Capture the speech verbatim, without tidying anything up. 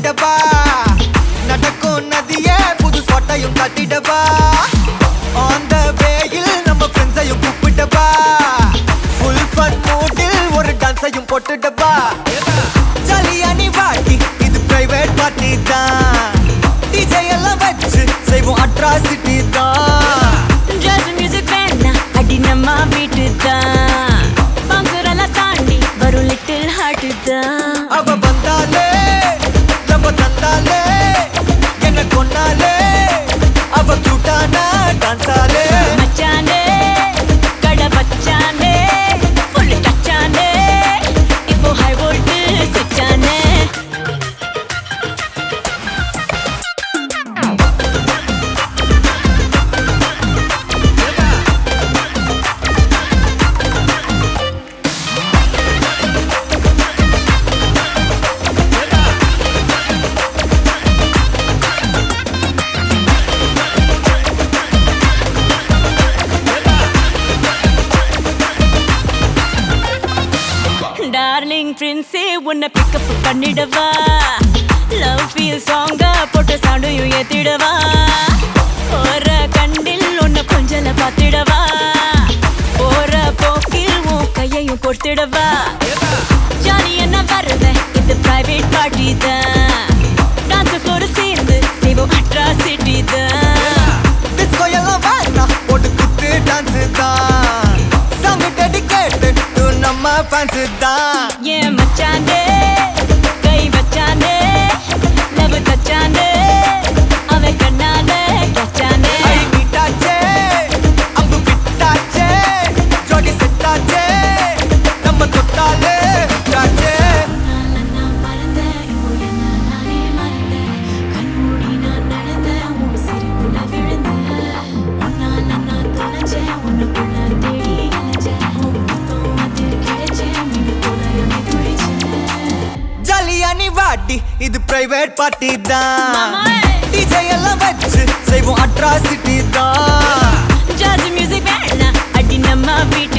மாத்திடவா நடக்கும் நதியே புது சொட்டையும் கட்டிடவா ஆன் த வேயில் நம்ம ஃப்ரெண்ட்ஸையும் கூப்பிட்டவா ஃபுல் ஃபன் மூடில் ஒரு டான்ஸையும் போட்டுடவா ஜாலியா நீ வாட்டி இது பிரைவேட் பார்ட்டி தான் டிஜே எல்லாம் வச்சு செய்வோம் அட்ராசிட்டி தான் ஜாஸ் மியூசிக் வேணா அடி நம்ம வீட்டு தான் பங்குரெல்லாம் தாண்டி வரும் லிட்டில் ஹார்ட் தான் அவ வந்தாலே நம்ம தந்தாலே என்ன கொண்டாலே அவ கியூட்டானா டான்ஸாலே மச்சானே கடை வச்சானே ஃபுல் டச்சானே இப்போ ஹை வோல்ட் சுச்சானே டார்லிங் பிரின்ஸே உன்னை பிக்கப் பண்ணிடவா லவ் ஃபீல் சாங்கா போட்ட சவுண்டையும் ஏத்திடவா போற கண்டில் உன்னை கொஞ்சல பார்த்திடவா போற போக்கில் உன் கையையும் கொடுத்திடவா ஜாலி என்ன வருவேன் இது பிரைவேட் பார்ட்டி தான் டான்ஸ் ஃப்ளோர் சேர்ந்து செய்வோம் அட்ராசிட்டி தான் டிஸ்கோ எல்லாம் வேணா போட்டு குத்து டான்ஸ் தான் சாங் டெடிகேட்டட் டு நம்ம ஃபேன்ஸ் தான் ஏன் மச்சானே கை வச்சானே லவ் தச்சானே அவன் கண்ணாலே கச்சானே ஐ மீட்டாச்சே அம்பு விட்டாச்சே ஜோடி செட்டாச்சே நம்ம தொட்டாலே விட்டாச்சே நான் மறந்தேன் நானே மறந்தேன் கண்மூடி நான் நடந்தேன் உன் சிரிப்புல விழுந்தேன் உன்னால நான் தொலைஞ்சேன் உன்னுக்குள்ள தேடி அலைஞ்சேன் உன் முத்தம் அதில் கிடைச்சேன் மின்னு போல என்னை துடிச்சேன் ஜாலியா நீ வாட்டி இது பிரைவேட் பார்ட்டி தான் மாமாய். டிஜே எல்லாம் வச்சு செய்வோம் அட்ராசிட்டி தான் ஜாஸ் மியூசிக் வேணா அடி நம்ம வீட்டு